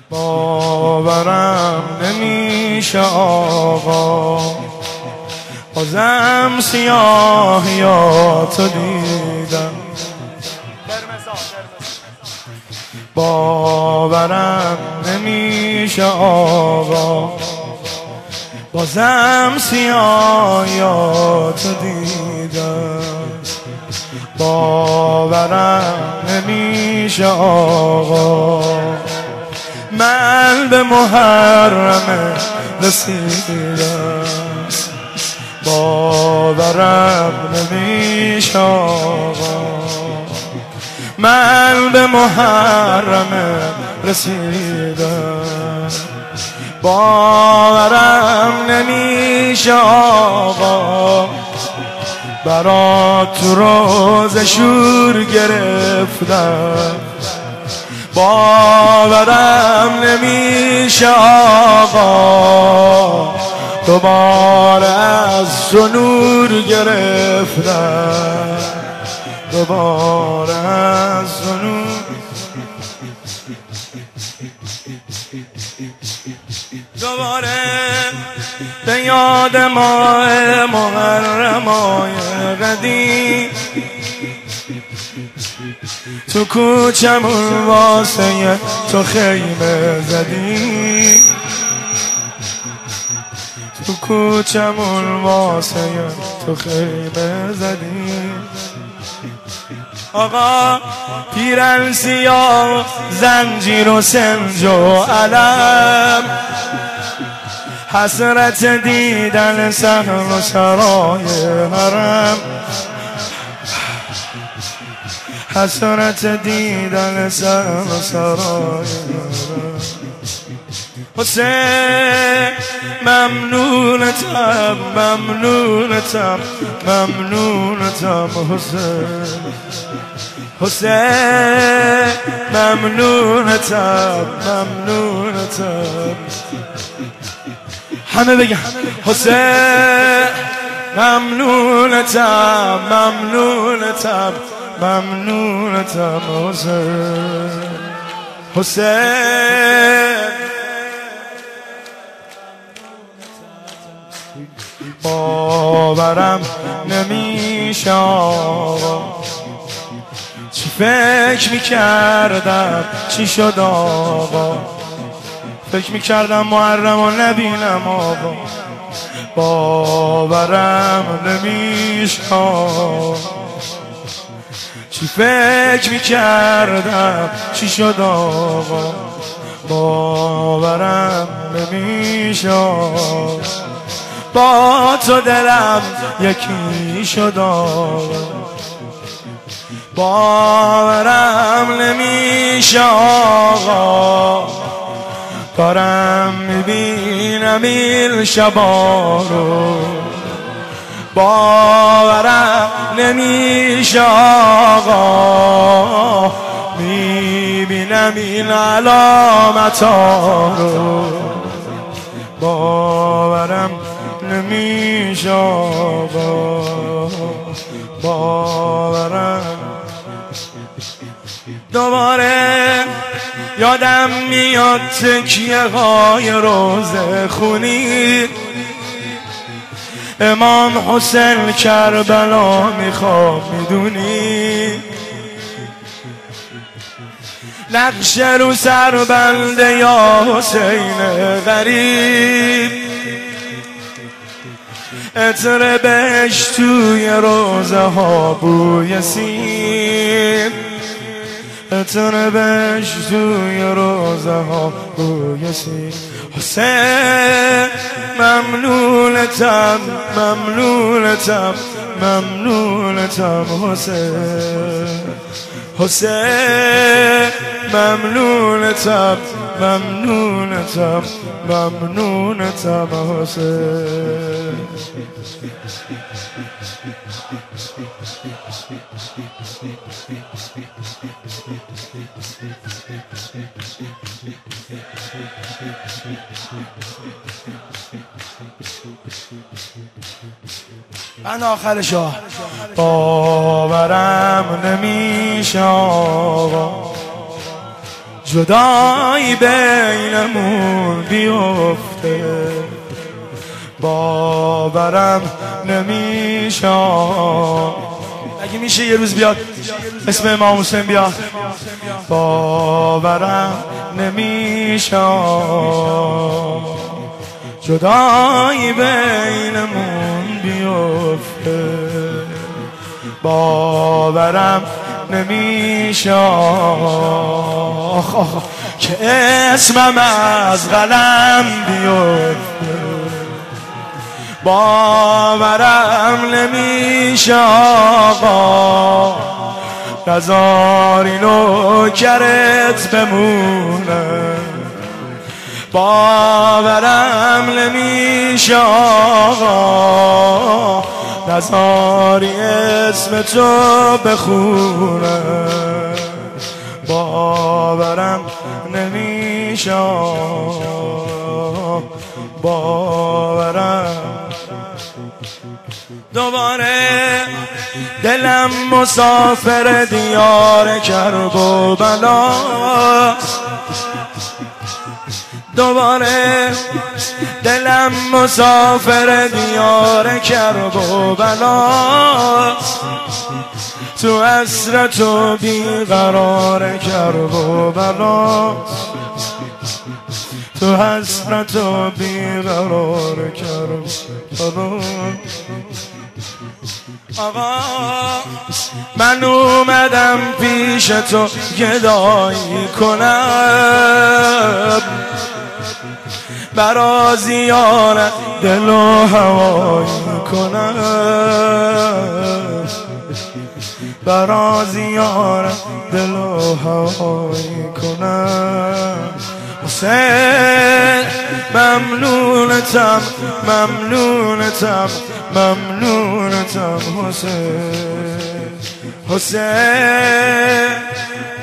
باورم نمیشه آقا، بازم سیاهیاتو دیدم. باورم نمیشه آقا، بازم سیاهیاتو دیدم. باورم نمیشه آقا، من به محرم رسیدم. باورم نمیشه آقا، من به محرم رسیدم. باورم نمیشه آقا، برات تو روز شور گرفتم. باورم نمیشه آقا، دوباره از تو نور گرفتم. دوباره از تو نور. دوباره به یاد ماه محرمای قدیم، تو کوچمون واسه تو خیمه زدیم. تو کوچمون واسه تو خیمه زدیم. آقا پیرن سیاه، زنجیر و سنج و علم، حسرت دیدن صحن و سرای حرم. حسرت دیدن صحن و سرای حرم. حسین ممنونتم، ممنونتم، ممنونتم حسین. حسین ممنونتم، ممنونتم. همه بگن حسین ممنونتم، ممنونتم، ممنونتم حسین. حسین باورم نمیشه آقا، چی فکر میکردم چی شد آقا. فکر میکردم محرم و نبینم آقا. باورم نمیشه آقا، چی فکر میکردم چی شد آقا. باورم نمیشه آقا، با تو دلم یکی شد آقا. باورم نمیشه آقا، دارم میبینم این شبا رو. باورم نمیشه آقا، میبینم این علامتا رو. باورم نمیشه آقا، باورم. دوباره یادم میاد تکیه های روزه خونی، امام حسین کربلا میخوام میدونی. نقش رو سر بنده یا حسین غریب، عطر بهش توی روزه ها بوی سیر. عطر بهش توی روزه ها بوی سیر. حسین ممنونتم، ممنونتم، ممنونتم حسین. حسین ممنونتم، ممنونتم، ممنونتم حسین. من آخرشو باورم نمیشه آقا، جدایی بینمون بیفته باورم نمیشه. اگه میشه یه روز بیاد اسم امام حسین بیاد. باورم نمیشه جدایی بینمون بیفته باورم نمیشه که اسمم از قلم بیفته باورم نمیشه آقا نذاری نوکرت بمونه باورم نمیشه آقا نذاری اسم تو بخونه باورم نمیشه باورم. دوباره دلم مسافر دیار کرب و بلا دوباره دلم مسافر دیار کرب و بلا تو حسرت و بیقرار کرب و بلا تو حسرت و بیقرار کرب و بلا. آقا من اومدم پیش تو گدایی کنم برا زیارت دل و هوایی کنم برا زیارت دل و هوایی کنم. حسین ممنونتم ممنونتم ممنونتم حسین حسین